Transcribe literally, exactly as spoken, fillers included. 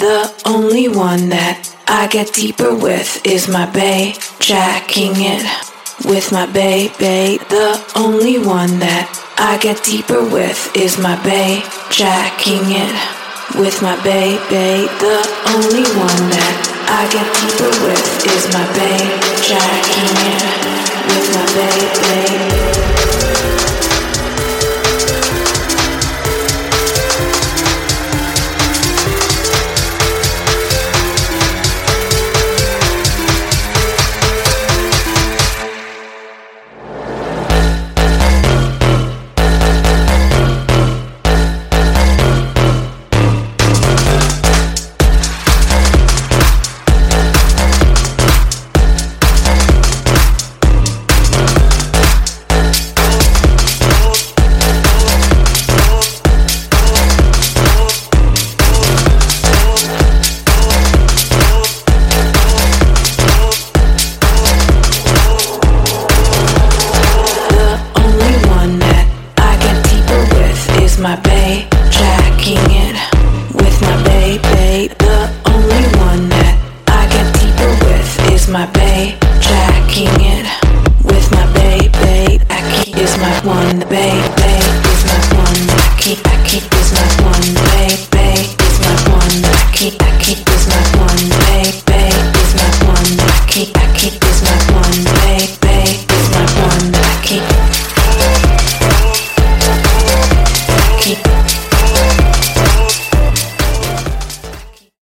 The only one that I get deeper with is my bae, jacking it with my bae, bae. The only one that I get deeper with is my bae, jacking it with my bae, bae. The only one that I get deeper with is my bae, jacking it with my bae, bae. My bae, jacking it with my bae, bae. The only one that I get deeper with is my bae, jacking it with my bae, bae. Aki is my one, bae.